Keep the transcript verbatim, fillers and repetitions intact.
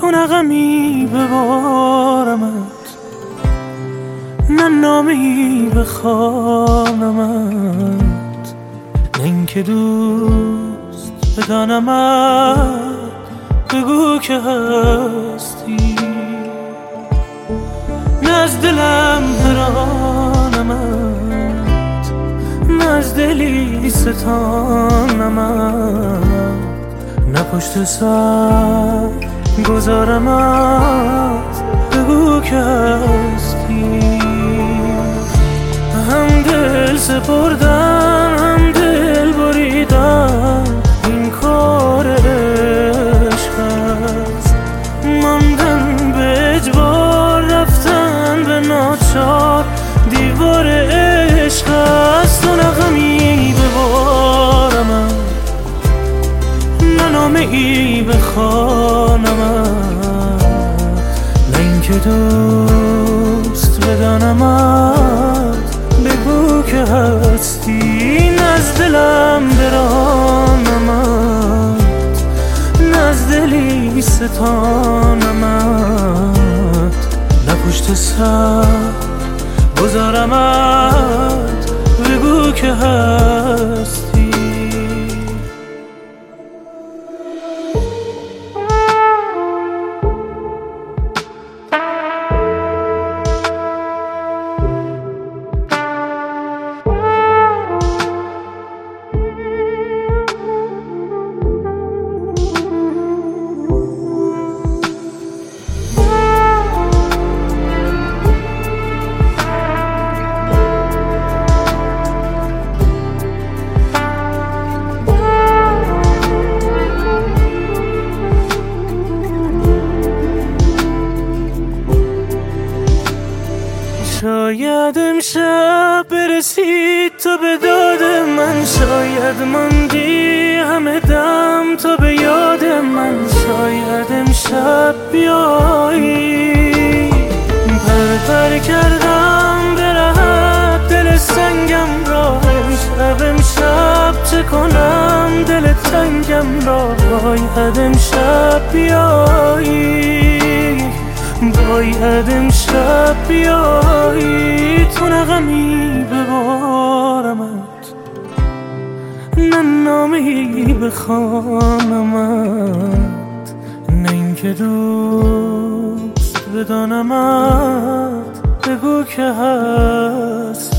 تو نغمی ببارمت، نه نامی بخوانمت، نه اینکه دوست بدانمت. بگو که هستی، نه از دلم برانمت، نه از دلی ستانمت، نه پشت سر گذارمت. بگو که هستی. هم دل سپردن هم دل بریدن، این کار عشق است. ماندن به اجبار، رفتن به ناچار، دیوار عشق است. تو نغمی ببارمت، نه نامه ای بخوانمت، نه اینکه دوست بدانمت. بگو که هستی، نه از دلم برانمت، نه از دلی ستانمت، نه پشت سر گذارمت. بگو که هستی. شاید امشب برسید تو به داد من، شاید ماندی همه دم تو به یاد من. شاید امشب بیایی، پر پر کردم به رهت دل سنگم را. امشب امشب چه کنم دل تنگم را. باید امشب بیایی، باید امشب بیایی. تو نغمی ببارمت، نه نامی بخوانمت، نه اینکه دوست بدانمت. بگو که هست